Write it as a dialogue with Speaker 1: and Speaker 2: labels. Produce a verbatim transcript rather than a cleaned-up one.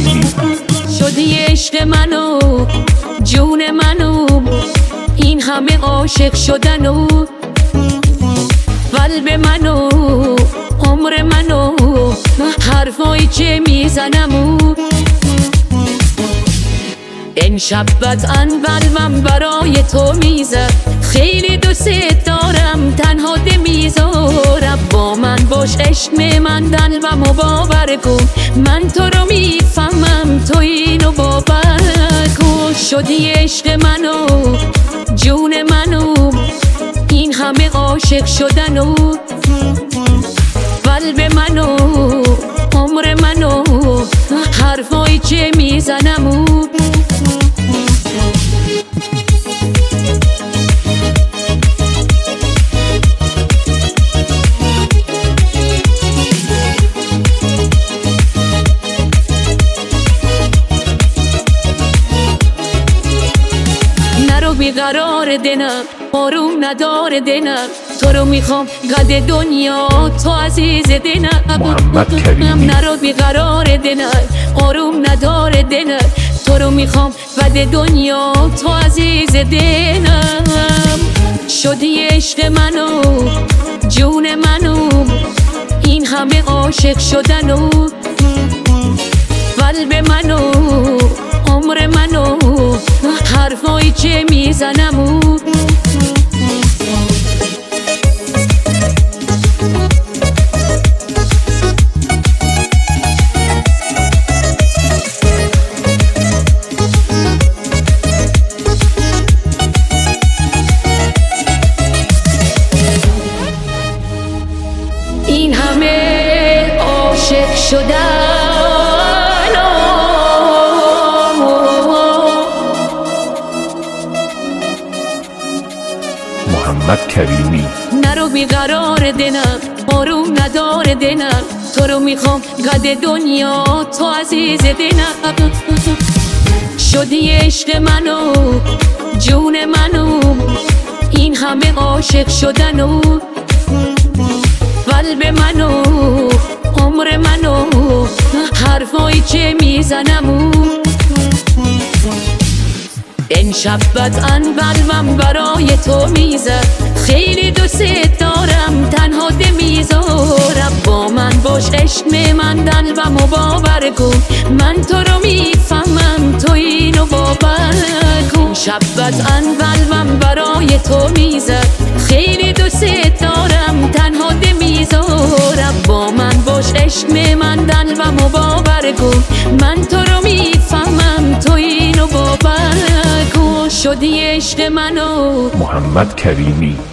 Speaker 1: کریمی.
Speaker 2: شدی عشق منو جون منو، این همه عاشق شدن و قلب منو عمر منو، حرفایی که میزنم و این شب قطعاً قلبم برای تو میزد، خیلی دوست دارم تنها میذارم، با من باش عشق من قلبمو باور کن، من تو رو میفهمم تو اینو باور کن. شدی عشق منو جون منو، این همه عاشق شدن و قلب منو عمر منو، حرفایی که میزنم و بیقرار دلم آروم نداره دلم، تو رو میخوام قد دنیا تو عزیز دلم.
Speaker 1: محمد کریمی.
Speaker 2: نرو بیقرار دلم آروم نداره دلم، تو رو میخوام قد دنیا تو عزیز دلم. شدی عشق منو جون منو، این همه عاشق شدن و قلب منو عمر منو، حرفایی که میزنم و این همه عاشق شدن
Speaker 1: محمد کریمی.
Speaker 2: نرو بیقرار دلم آروم نداره دلم، تو رو میخوام قد دنیا تو عزیز دلم. شدی عشق منو جون منو، این همه عاشق شدن و قلب منو عمر منو، حرفایی که میزنم و این شب قطعاً قلبم برای تو میزد، خیلی دوست دارم تنها میذارم، با من باش عشق من قلبمو باور کن، من تو رو میفهمم تو اینو باور کن. شب قطعاً قلبم برای تو میزد، خیلی دوست دارم تنها میذارم، با من باش عشق من قلبمو باور کن، من تو رو میفهمم تو اینو باور کن. شدی عشق منو
Speaker 1: محمد کریمی.